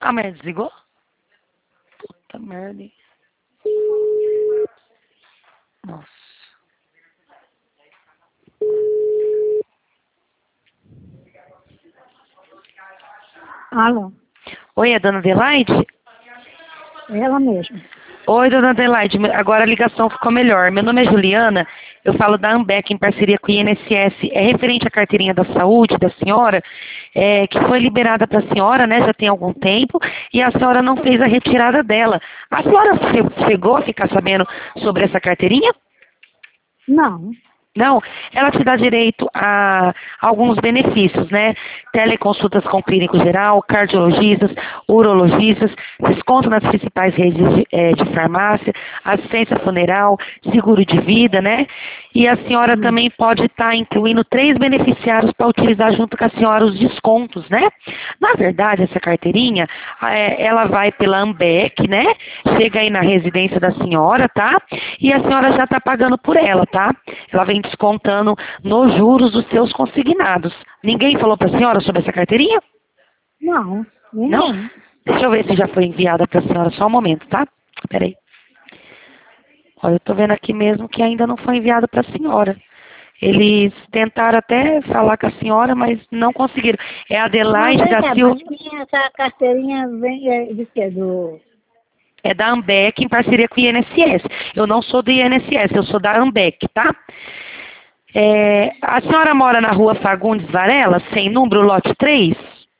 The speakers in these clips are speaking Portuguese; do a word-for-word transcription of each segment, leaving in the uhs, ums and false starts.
Ah, mas desligou? Puta merda, hein? Nossa. Alô, Oi, é a dona Adelaide? ela mesma. Oi, dona Adelaide, agora a ligação ficou melhor. Meu nome é Juliana, eu falo da Ambec em parceria com o I N S S. É referente à carteirinha da saúde da senhora, é, que foi liberada para a senhora, né, já tem algum tempo, e a senhora não fez a retirada dela. A senhora che- chegou a ficar sabendo sobre essa carteirinha? Não, Não, ela te dá direito a alguns benefícios, né? Teleconsultas com clínico geral, cardiologistas, urologistas, desconto nas principais redes de, eh, de farmácia, assistência funeral, seguro de vida, né? E a senhora hum, também pode estar incluindo três beneficiários para utilizar junto com a senhora os descontos, né? Na verdade, essa carteirinha, eh, ela vai pela Ambec, né? Chega aí na residência da senhora, tá? E a senhora já está pagando por ela, tá? Ela vem descontando nos juros dos seus consignados. Ninguém falou para a senhora sobre essa carteirinha? não, Não? ninguém. Deixa eu ver se já foi enviada para a senhora, só um momento, tá? Peraí. Olha, eu tô vendo aqui mesmo que ainda não foi enviado para a senhora. Eles tentaram até falar com a senhora, mas não conseguiram. É Mas Adelaide vem da cá, Silva, mas minha, essa carteirinha vem é, de quê? Do... é da Ambec em parceria com o I N S S. Eu não sou do I N S S, eu sou da Ambec, tá? É, a senhora mora na rua Fagundes Varela, sem número, lote três?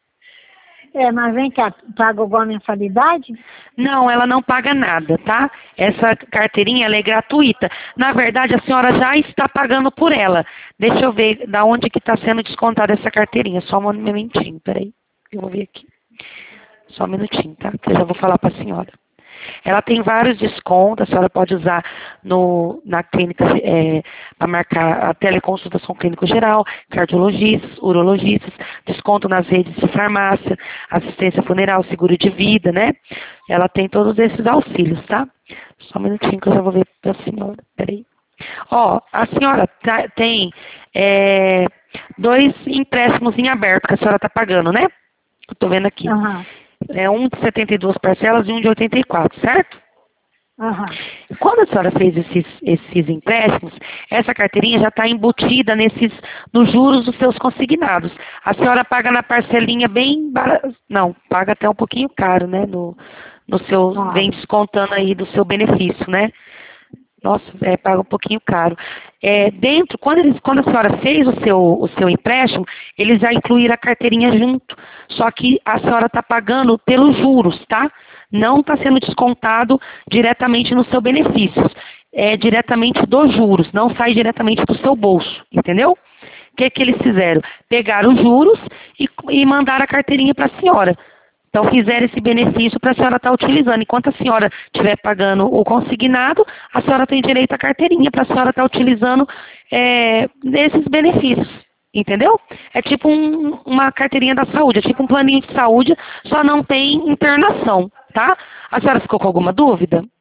É, mas vem cá, paga igual a mensalidade? Não, ela não paga nada, tá? Essa carteirinha ela é gratuita. Na verdade, a senhora já está pagando por ela. Deixa eu ver da onde que está sendo descontada essa carteirinha. Só um momentinho, peraí. Eu vou ver aqui. Só um minutinho, tá? Que eu já vou falar para a senhora. Ela tem vários descontos, a senhora pode usar no, na clínica é, para marcar a teleconsultação clínico geral, cardiologistas, urologistas, desconto nas redes de farmácia, assistência funeral, seguro de vida, né? Ela tem todos esses auxílios, tá? Só um minutinho que eu já vou ver para a senhora, peraí. Ó, a senhora tá- tem é, dois empréstimos em aberto que a senhora está pagando, né? Eu tô vendo aqui. Aham, É um de setenta e duas parcelas e um de oitenta e quatro, certo? aham. Quando a senhora fez esses, esses empréstimos, essa carteirinha já está embutida nesses, nos juros dos seus consignados. A senhora paga na parcelinha bem barata, não, paga até um pouquinho caro, né? No, no seu, vem Paga. descontando aí do seu benefício, né? Nossa, é, paga um pouquinho caro. É, dentro, quando, eles, quando a senhora fez o seu, o seu empréstimo, eles já incluíram a carteirinha junto. Só que a senhora está pagando pelos juros, tá? Não está sendo descontado diretamente no seu benefício. É diretamente dos juros, não sai diretamente do seu bolso, entendeu? O que, que eles fizeram? Pegaram os juros e, e mandaram a carteirinha para a senhora. Então, fizeram esse benefício para a senhora estar utilizando. Enquanto a senhora estiver pagando o consignado, a senhora tem direito à carteirinha para a senhora estar utilizando é, esses benefícios. Entendeu? É tipo um- uma carteirinha da saúde, é tipo um planinho de saúde, só não tem internação, tá? A senhora ficou com alguma dúvida?